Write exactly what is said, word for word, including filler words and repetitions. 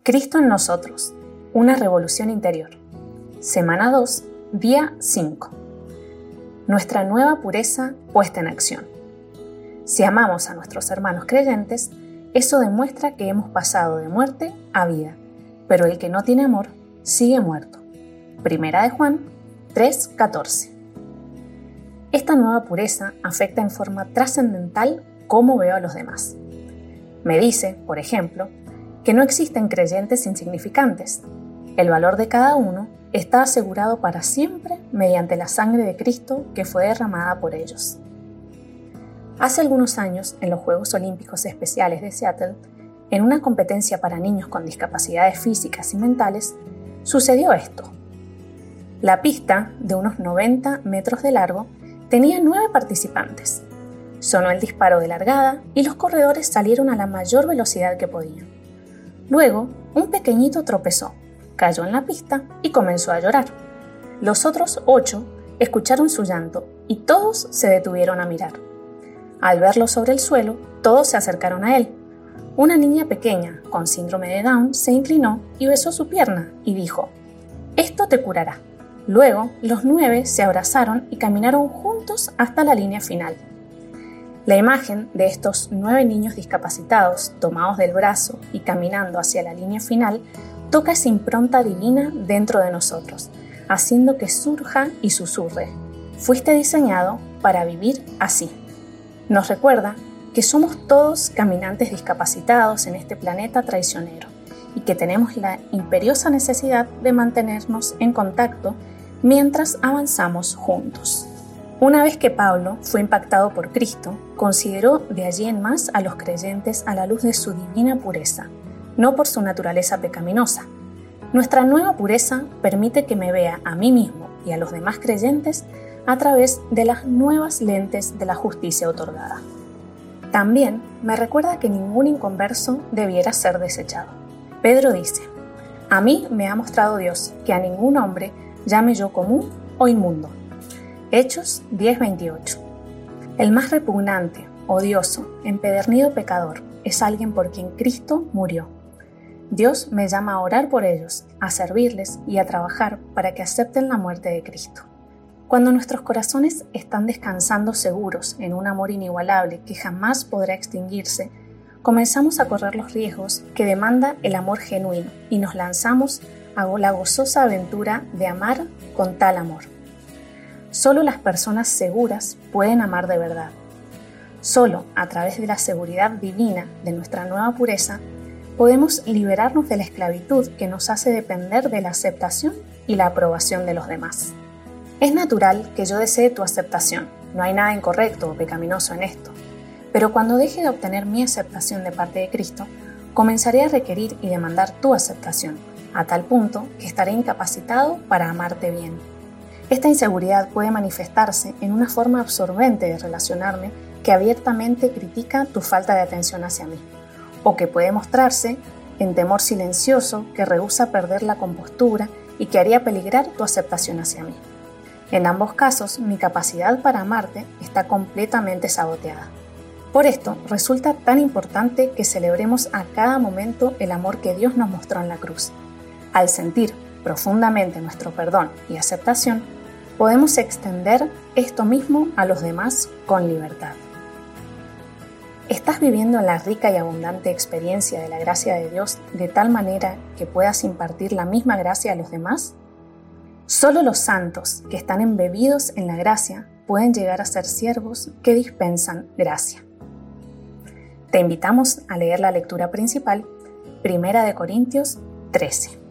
Cristo en nosotros, una revolución interior. Semana dos, día cinco. Nuestra nueva pureza puesta en acción. Si amamos a nuestros hermanos creyentes, eso demuestra que hemos pasado de muerte a vida, pero el que no tiene amor sigue muerto. Primera de Juan tres, catorce. Esta nueva pureza afecta en forma trascendental cómo veo a los demás. Me dice, por ejemplo, que no existen creyentes insignificantes. El valor de cada uno está asegurado para siempre mediante la sangre de Cristo que fue derramada por ellos. Hace algunos años, en los Juegos Olímpicos Especiales de Seattle, en una competencia para niños con discapacidades físicas y mentales, sucedió esto. La pista, de unos noventa metros de largo, tenía nueve participantes. Sonó el disparo de largada y los corredores salieron a la mayor velocidad que podían. Luego, un pequeñito tropezó, cayó en la pista y comenzó a llorar. Los otros ocho escucharon su llanto y todos se detuvieron a mirar. Al verlo sobre el suelo, todos se acercaron a él. Una niña pequeña, con síndrome de Down, se inclinó y besó su pierna y dijo: «Esto te curará». Luego, los nueve se abrazaron y caminaron juntos hasta la línea final. La imagen de estos nueve niños discapacitados, tomados del brazo y caminando hacia la línea final, toca esa impronta divina dentro de nosotros, haciendo que surja y susurre: «Fuiste diseñado para vivir así». Nos recuerda que somos todos caminantes discapacitados en este planeta traicionero y que tenemos la imperiosa necesidad de mantenernos en contacto mientras avanzamos juntos. Una vez que Pablo fue impactado por Cristo, consideró de allí en más a los creyentes a la luz de su divina pureza, no por su naturaleza pecaminosa. Nuestra nueva pureza permite que me vea a mí mismo y a los demás creyentes a través de las nuevas lentes de la justicia otorgada. También me recuerda que ningún inconverso debiera ser desechado. Pedro dice: «A mí me ha mostrado Dios que a ningún hombre llame yo común o inmundo». Hechos diez, veintiocho. El más repugnante, odioso, empedernido pecador es alguien por quien Cristo murió. Dios me llama a orar por ellos, a servirles y a trabajar para que acepten la muerte de Cristo. Cuando nuestros corazones están descansando seguros en un amor inigualable que jamás podrá extinguirse, comenzamos a correr los riesgos que demanda el amor genuino y nos lanzamos a la gozosa aventura de amar con tal amor. Solo las personas seguras pueden amar de verdad. Solo a través de la seguridad divina de nuestra nueva pureza podemos liberarnos de la esclavitud que nos hace depender de la aceptación y la aprobación de los demás. Es natural que yo desee tu aceptación, no hay nada incorrecto o pecaminoso en esto, pero cuando deje de obtener mi aceptación de parte de Cristo, comenzaré a requerir y demandar tu aceptación, a tal punto que estaré incapacitado para amarte bien. Esta inseguridad puede manifestarse en una forma absorbente de relacionarme que abiertamente critica tu falta de atención hacia mí, o que puede mostrarse en temor silencioso que rehúsa perder la compostura y que haría peligrar tu aceptación hacia mí. En ambos casos, mi capacidad para amarte está completamente saboteada. Por esto, resulta tan importante que celebremos a cada momento el amor que Dios nos mostró en la cruz. Al sentir profundamente nuestro perdón y aceptación, podemos extender esto mismo a los demás con libertad. ¿Estás viviendo la rica y abundante experiencia de la gracia de Dios de tal manera que puedas impartir la misma gracia a los demás? Solo los santos que están embebidos en la gracia pueden llegar a ser siervos que dispensan gracia. Te invitamos a leer la lectura principal, Primera de Corintios trece.